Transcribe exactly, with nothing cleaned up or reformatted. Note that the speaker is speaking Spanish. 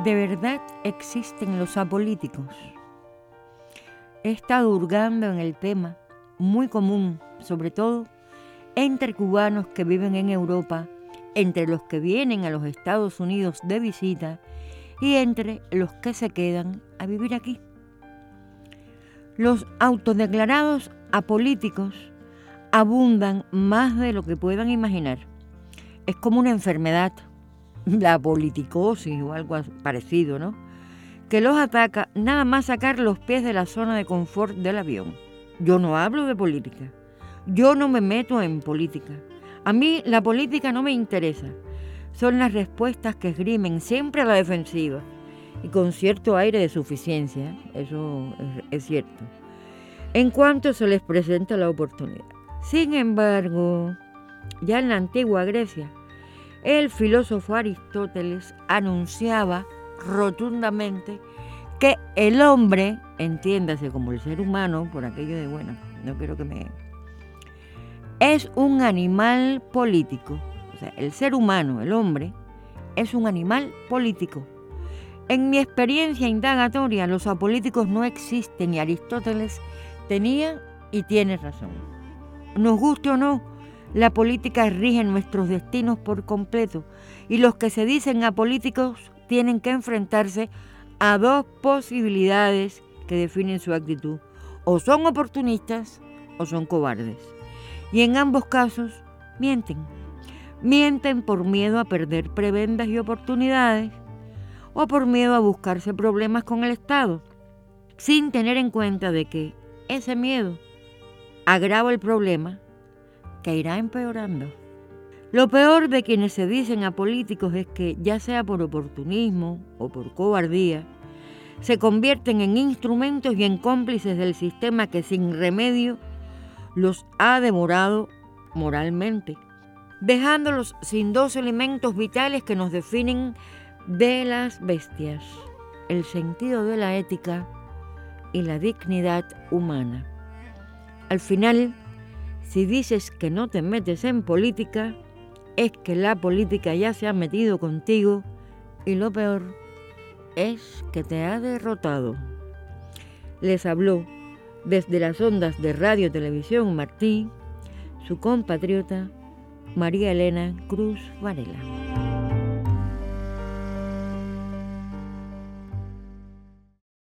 ¿De verdad existen los apolíticos? He estado hurgando en el tema, muy común, sobre todo entre cubanos que viven en Europa, entre los que vienen a los Estados Unidos de visita y entre los que se quedan a vivir aquí. Los autodeclarados apolíticos abundan más de lo que puedan imaginar. Es como una enfermedad, la politicosis o algo parecido, ¿no?, que los ataca nada más sacar los pies de la zona de confort del avión. Yo no hablo de política, yo no me meto en política. A mí la política no me interesa. Son las respuestas que esgrimen siempre a la defensiva y con cierto aire de suficiencia, eso es, es cierto, en cuanto se les presenta la oportunidad. Sin embargo, ya en la antigua Grecia, el filósofo Aristóteles anunciaba rotundamente que el hombre, entiéndase como el ser humano, por aquello de, bueno, no quiero que me... es un animal político. O sea, el ser humano, el hombre, es un animal político. En mi experiencia indagatoria, los apolíticos no existen y Aristóteles tenía y tiene razón. Nos guste o no, la política rige nuestros destinos por completo y los que se dicen apolíticos tienen que enfrentarse a dos posibilidades que definen su actitud. O son oportunistas o son cobardes. Y en ambos casos mienten. Mienten por miedo a perder prebendas y oportunidades o por miedo a buscarse problemas con el Estado, sin tener en cuenta de que ese miedo agrava el problema que irá empeorando. Lo peor de quienes se dicen apolíticos es que, ya sea por oportunismo o por cobardía, se convierten en instrumentos y en cómplices del sistema que sin remedio los ha devorado moralmente, dejándolos sin dos elementos vitales que nos definen de las bestias: el sentido de la ética y la dignidad humana. Al final, si dices que no te metes en política, es que la política ya se ha metido contigo y lo peor es que te ha derrotado. Les habló desde las ondas de Radio Televisión Martí, su compatriota María Elena Cruz Varela.